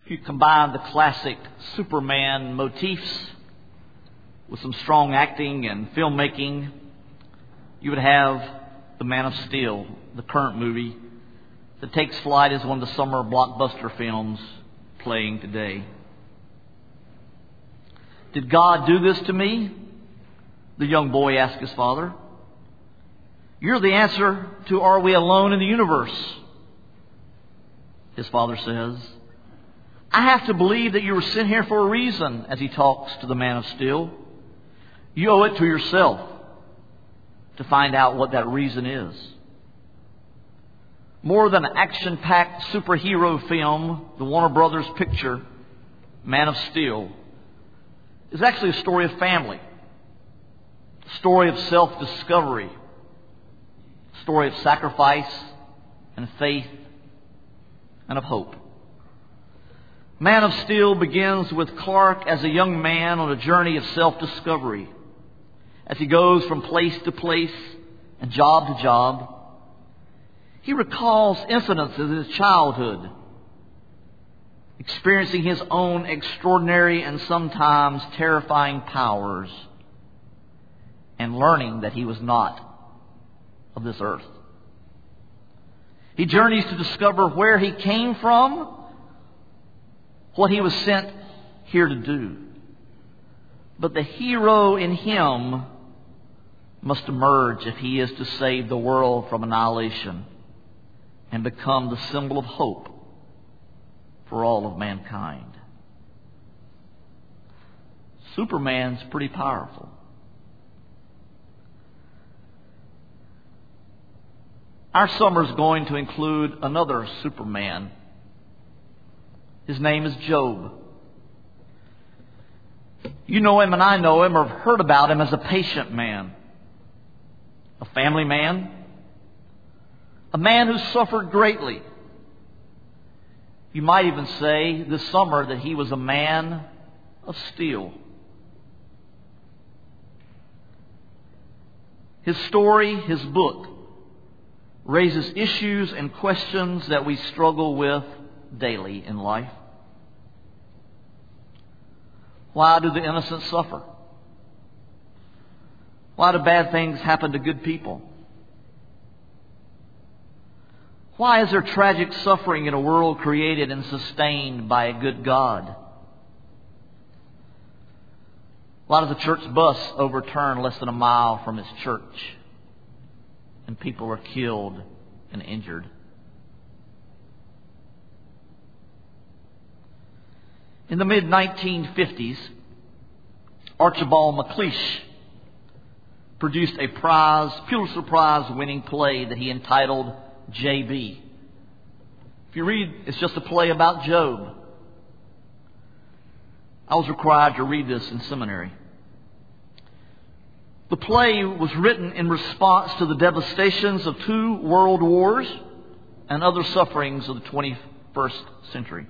If you combine the classic Superman motifs with some strong acting and filmmaking, you would have The Man of Steel, the current movie that takes flight as one of the summer blockbuster films playing today. Did God do this to me? The young boy asked his father. You're the answer to are we alone in the universe? His father says. I have to believe that you were sent here for a reason, as he talks to the Man of Steel. You owe it to yourself to find out what that reason is. More than an action-packed superhero film, the Warner Brothers picture, Man of Steel, is actually a story of family, a story of self-discovery, a story of sacrifice and faith and of hope. Man of Steel begins with Clark as a young man on a journey of self-discovery. As he goes from place to place and job to job, he recalls incidents of his childhood, experiencing his own extraordinary and sometimes terrifying powers, and learning that he was not of this earth. He journeys to discover where he came from, what he was sent here to do. But the hero in him must emerge if he is to save the world from annihilation and become the symbol of hope for all of mankind. Superman's pretty powerful. Our summer's going to include another Superman. His name is Job. You know him and I know him or have heard about him as a patient man, a family man, a man who suffered greatly. You might even say this summer that he was a man of steel. His story, his book, raises issues and questions that we struggle with daily in life. Why do the innocent suffer? Why do bad things happen to good people? Why is there tragic suffering in a world created and sustained by a good God? Why does the church bus overturn less than a mile from its church and people are killed and injured? In the mid-1950s, Archibald MacLeish produced a Pulitzer Prize winning play that he entitled J.B. If you read, it's just a play about Job. I was required to read this in seminary. The play was written in response to the devastations of 2 world wars and other sufferings of the 21st century.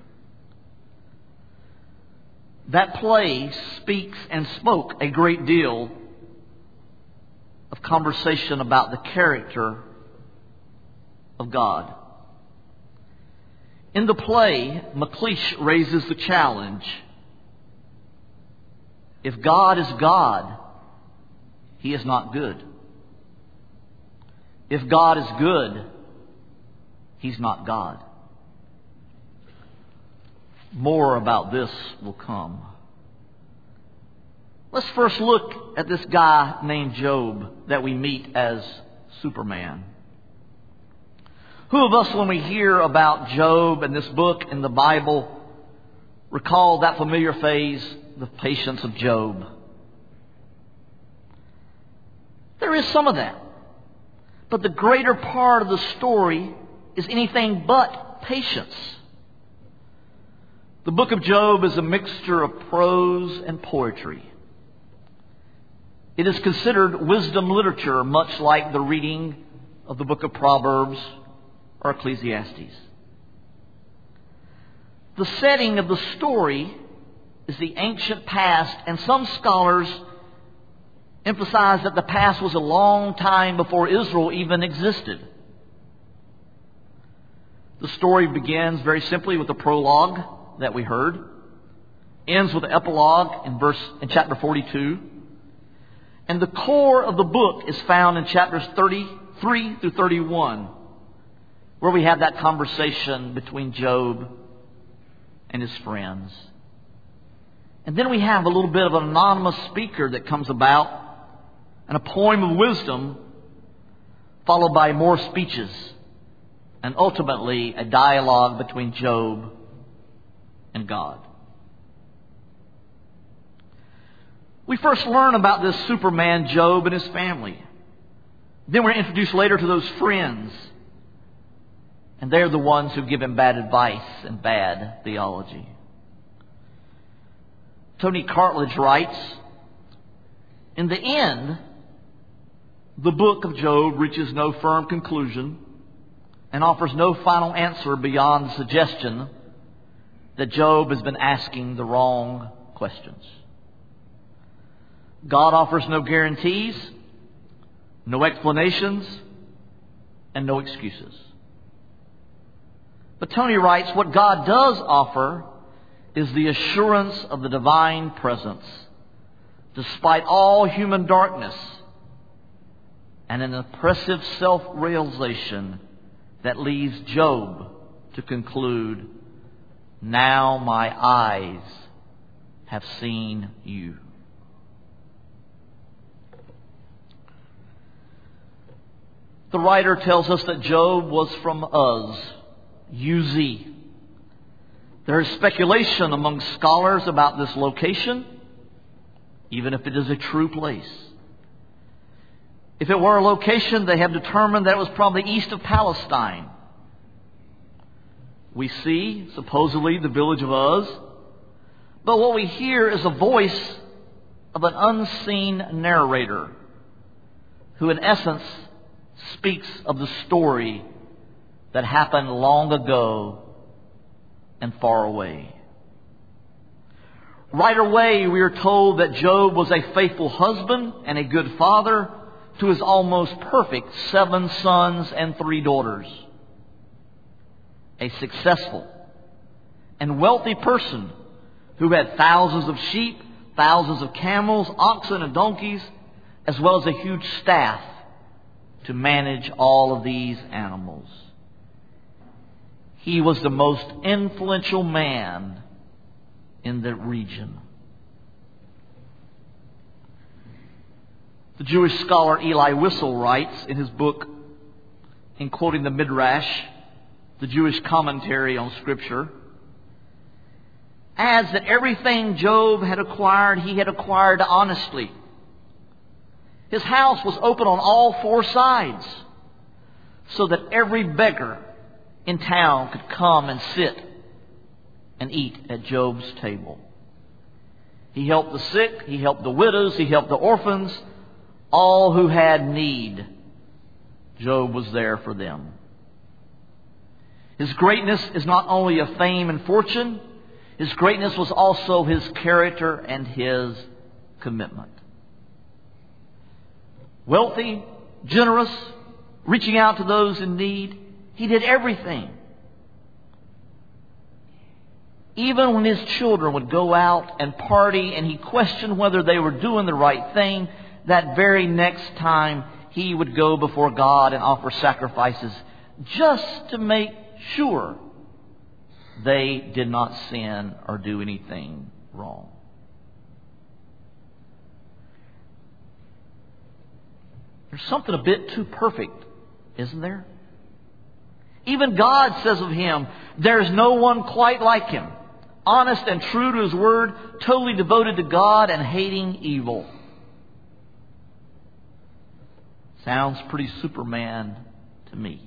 That play speaks and spoke a great deal of conversation about the character of God. In the play, MacLeish raises the challenge. If God is God, He is not good. If God is good, He's not God. More about this will come. Let's first look at this guy named Job that we meet as Superman. Who of us, when we hear about Job and this book in the Bible, recall that familiar phrase, the patience of Job? There is some of that. But the greater part of the story is anything but patience. The book of Job is a mixture of prose and poetry. It is considered wisdom literature, much like the reading of the book of Proverbs or Ecclesiastes. The setting of the story is the ancient past, and some scholars emphasize that the past was a long time before Israel even existed. The story begins very simply with a prologue that we heard. Ends with the epilogue in chapter 42. And the core of the book is found in chapters 33 through 31, where we have that conversation between Job and his friends. And then we have a little bit of an anonymous speaker that comes about, and a poem of wisdom, followed by more speeches, and ultimately a dialogue between Job and God. We first learn about this Superman Job and his family. Then we're introduced later to those friends. And they're the ones who give him bad advice and bad theology. Tony Cartledge writes, in the end, the book of Job reaches no firm conclusion and offers no final answer beyond the suggestion that Job has been asking the wrong questions. God offers no guarantees, no explanations, and no excuses. But Tony writes, what God does offer is the assurance of the divine presence, despite all human darkness, and an impressive self-realization that leads Job to conclude, now my eyes have seen you. The writer tells us that Job was from Uz, U-Z. There is speculation among scholars about this location, even if it is a true place. If it were a location, they have determined that it was probably east of Palestine. We see, supposedly, the village of Uz, but what we hear is a voice of an unseen narrator who, in essence, speaks of the story that happened long ago and far away. Right away, we are told that Job was a faithful husband and a good father to his almost perfect 7 sons and 3 daughters. A successful and wealthy person who had thousands of sheep, thousands of camels, oxen, and donkeys, as well as a huge staff to manage all of these animals. He was the most influential man in the region. The Jewish scholar Eli Wiesel writes in his book, in quoting the Midrash, the Jewish commentary on Scripture, adds that everything Job had acquired, he had acquired honestly. His house was open on all 4 sides, so that every beggar in town could come and sit and eat at Job's table. He helped the sick, he helped the widows, he helped the orphans, all who had need. Job was there for them. His greatness is not only of fame and fortune, his greatness was also his character and his commitment. Wealthy, generous, reaching out to those in need, he did everything. Even when his children would go out and party and he questioned whether they were doing the right thing, that very next time he would go before God and offer sacrifices just to make sure they did not sin or do anything wrong. There's something a bit too perfect, isn't there? Even God says of him, there's no one quite like him. Honest and true to his word, totally devoted to God and hating evil. Sounds pretty Superman to me.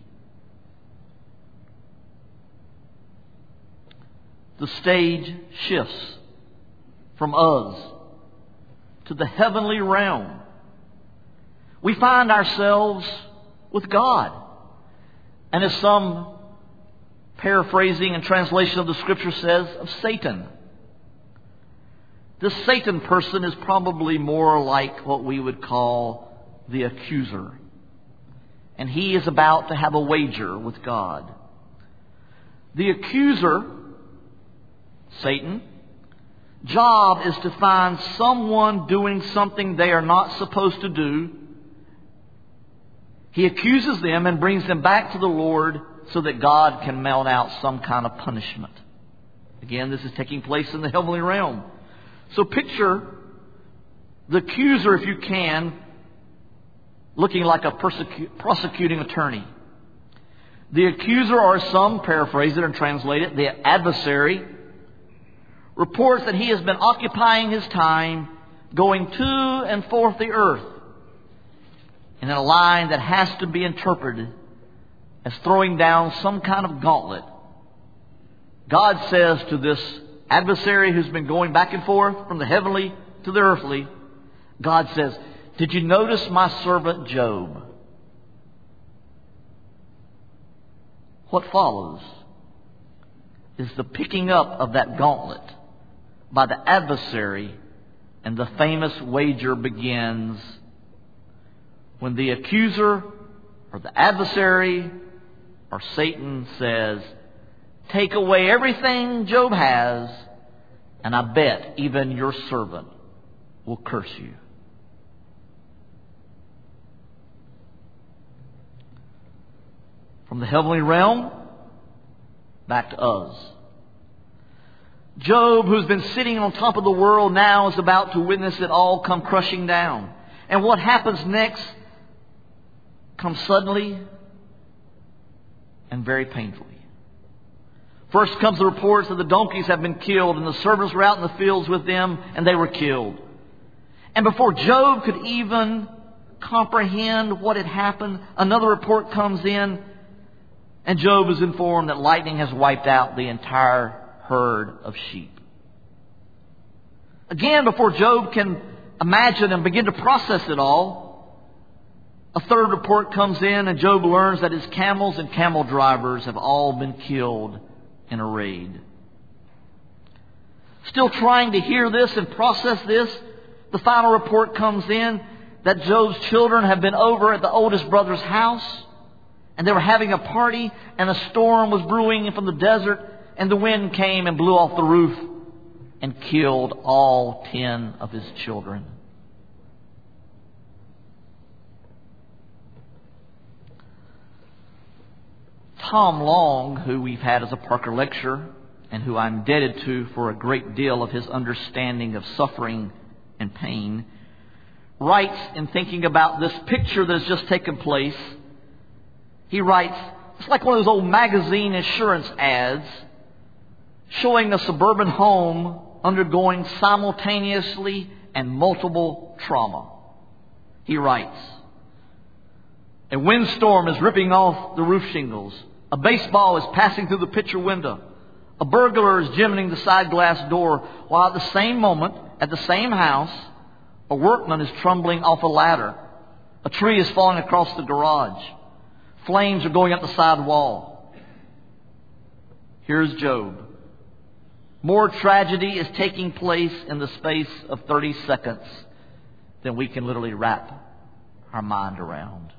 The stage shifts from Uz to the heavenly realm. We find ourselves with God. And as some paraphrasing and translation of the Scripture says, of Satan. This Satan person is probably more like what we would call the accuser. And he is about to have a wager with God. The accuser Satan, job is to find someone doing something they are not supposed to do. He accuses them and brings them back to the Lord so that God can melt out some kind of punishment. Again, this is taking place in the heavenly realm. So picture the accuser, if you can, looking like a prosecuting attorney. The accuser, or some paraphrase it and translate it, the adversary, reports that he has been occupying his time going to and forth the earth in a line that has to be interpreted as throwing down some kind of gauntlet. God says to this adversary who's been going back and forth from the heavenly to the earthly, God says, "Did you notice my servant Job?" What follows is the picking up of that gauntlet by the adversary, and the famous wager begins when the accuser or the adversary or Satan says, "Take away everything Job has, and I bet even your servant will curse you." From the heavenly realm, back to us. Job, who's been sitting on top of the world, now is about to witness it all come crushing down. And what happens next comes suddenly and very painfully. First comes the reports that the donkeys have been killed, and the servants were out in the fields with them, and they were killed. And before Job could even comprehend what had happened, another report comes in, and Job is informed that lightning has wiped out the entire herd of sheep. Again, before Job can imagine and begin to process it all, a third report comes in, and Job learns that his camels and camel drivers have all been killed in a raid. Still trying to hear this and process this, the final report comes in that Job's children have been over at the oldest brother's house, and they were having a party, and a storm was brewing from the desert, and the wind came and blew off the roof and killed all 10 of his children. Tom Long, who we've had as a Parker lecturer and who I'm indebted to for a great deal of his understanding of suffering and pain, writes in thinking about this picture that has just taken place. He writes, it's like one of those old magazine insurance ads showing a suburban home undergoing simultaneously and multiple trauma. He writes, a windstorm is ripping off the roof shingles. A baseball is passing through the picture window. A burglar is jimmying the side glass door, while at the same moment, at the same house, a workman is tumbling off a ladder. A tree is falling across the garage. Flames are going up the side wall. Here's Job. More tragedy is taking place in the space of 30 seconds than we can literally wrap our mind around.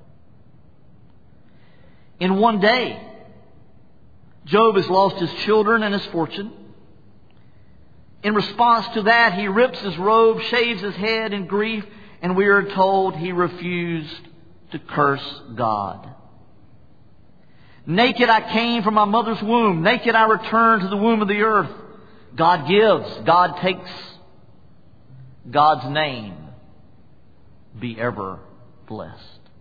In one day, Job has lost his children and his fortune. In response to that, he rips his robe, shaves his head in grief, and we are told he refused to curse God. Naked I came from my mother's womb. Naked I return to the womb of the earth. God gives. God takes. God's name be ever blessed.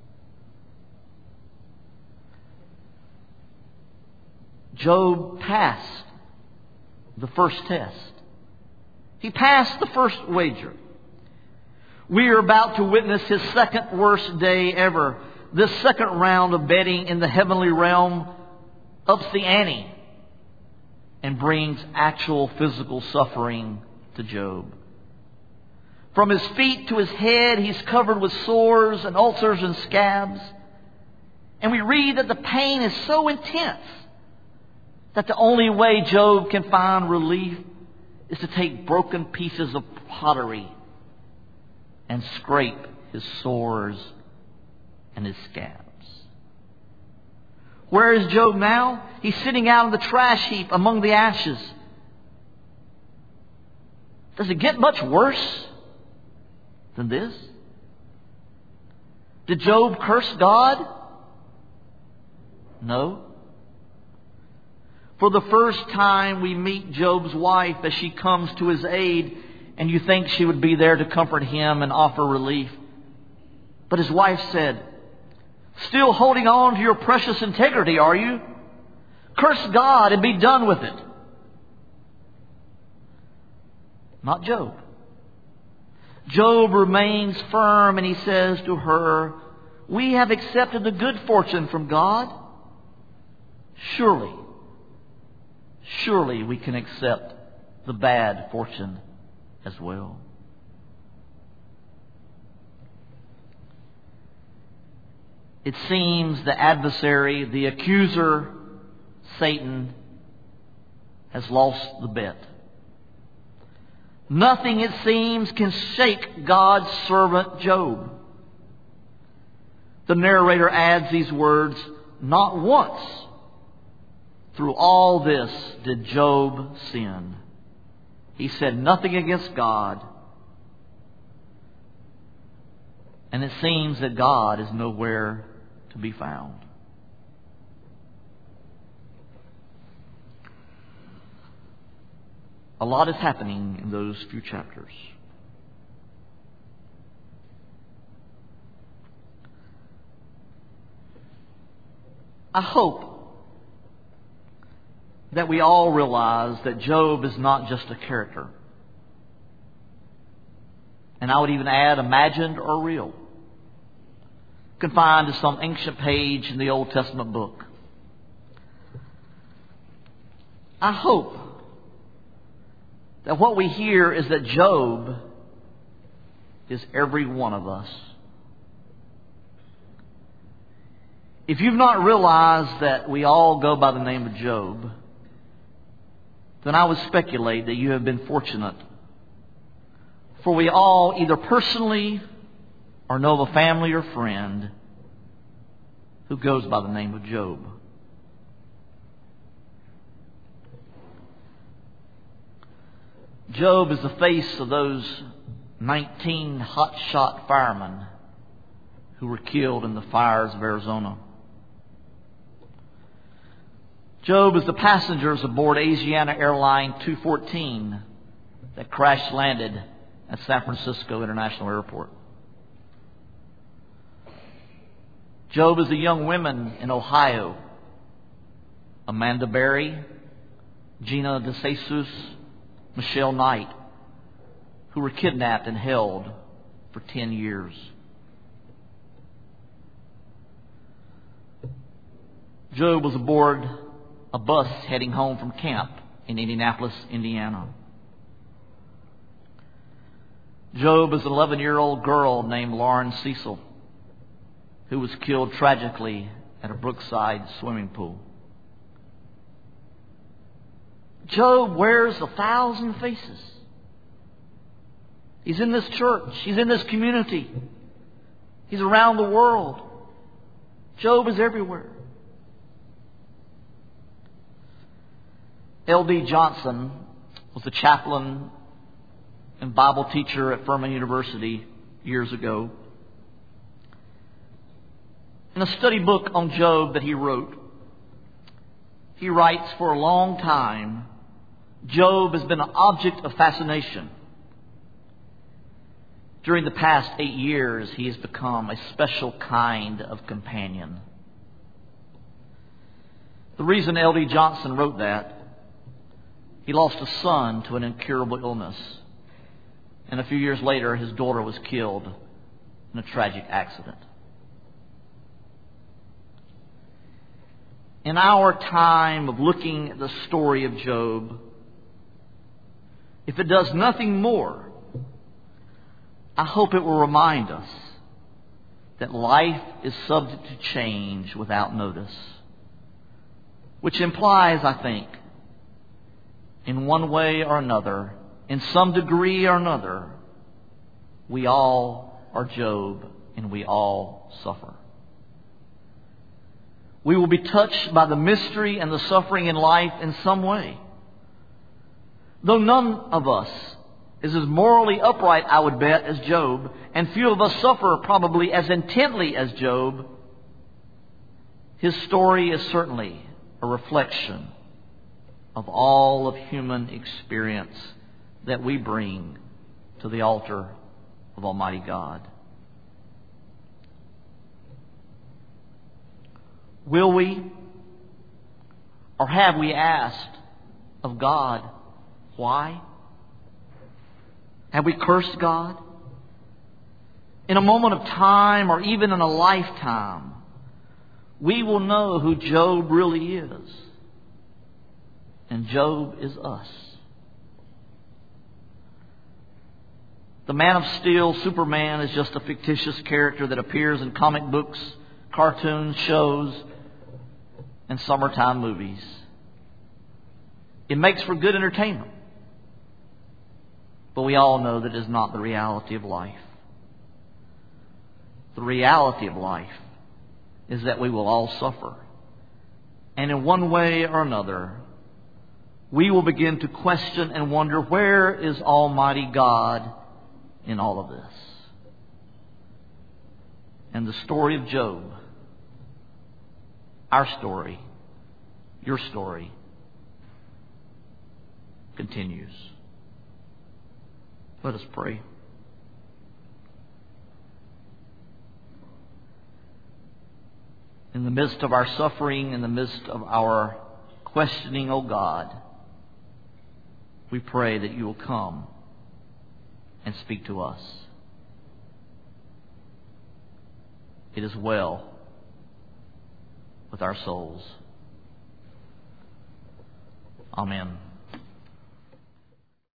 Job passed the first test. He passed the first wager. We are about to witness his second worst day ever. This second round of betting in the heavenly realm ups the ante and brings actual physical suffering to Job. From his feet to his head, he's covered with sores and ulcers and scabs. And we read that the pain is so intense that the only way Job can find relief is to take broken pieces of pottery and scrape his sores and his scabs. Where is Job now? He's sitting out on the trash heap among the ashes. Does it get much worse than this? Did Job curse God? No. For the first time we meet Job's wife as she comes to his aid, and you think she would be there to comfort him and offer relief. But his wife said, "Still holding on to your precious integrity, are you? Curse God and be done with it." Not Job. Job remains firm, and he says to her, "We have accepted the good fortune from God. Surely we can accept the bad fortune as well." It seems the adversary, the accuser, Satan, has lost the bet. Nothing, it seems, can shake God's servant Job. The narrator adds these words, "Not once through all this did Job sin. He said nothing against God." And it seems that God is nowhere to be found. A lot is happening in those few chapters. I hope that we all realize that Job is not just a character. And I would even add imagined or real, confined to some ancient page in the Old Testament book. I hope that what we hear is that Job is every one of us. If you've not realized that we all go by the name of Job, then I would speculate that you have been fortunate. For we all either personally or know of a family or friend who goes by the name of Job. Job is the face of those 19 hotshot firemen who were killed in the fires of Arizona. Job is the passengers aboard Asiana Airline 214 that crash landed at San Francisco International Airport. Job is the young women in Ohio, Amanda Berry, Gina DeSasus, Michelle Knight, who were kidnapped and held for 10 years. Job was aboard a bus heading home from camp in Indianapolis, Indiana. Job is an 11-year-old girl named Lauren Cecil, who was killed tragically at a Brookside swimming pool. Job wears 1,000 faces. He's in this church. He's in this community. He's around the world. Job is everywhere. L.D. Johnson was the chaplain and Bible teacher at Furman University years ago. In a study book on Job that he wrote, he writes, "For a long time, Job has been an object of fascination. During the past 8 years, he has become a special kind of companion." The reason L.D. Johnson wrote that, he lost a son to an incurable illness. And a few years later, his daughter was killed in a tragic accident. In our time of looking at the story of Job, if it does nothing more, I hope it will remind us that life is subject to change without notice. Which implies, I think, in one way or another, in some degree or another, we all are Job and we all suffer. We will be touched by the mystery and the suffering in life in some way. Though none of us is as morally upright, I would bet, as Job, and few of us suffer probably as intently as Job, his story is certainly a reflection of all of human experience that we bring to the altar of Almighty God. Will we, or have we asked of God, why? Have we cursed God? In a moment of time, or even in a lifetime, we will know who Job really is. And Job is us. The Man of Steel, Superman, is just a fictitious character that appears in comic books, cartoons, shows, and summertime movies. It makes for good entertainment. But we all know that it is not the reality of life. The reality of life is that we will all suffer. And in one way or another, we will begin to question and wonder, where is Almighty God in all of this? And the story of Job, our story, your story, continues. Let us pray. In the midst of our suffering, in the midst of our questioning, O God, we pray that you will come and speak to us. It is well with our souls. Amen.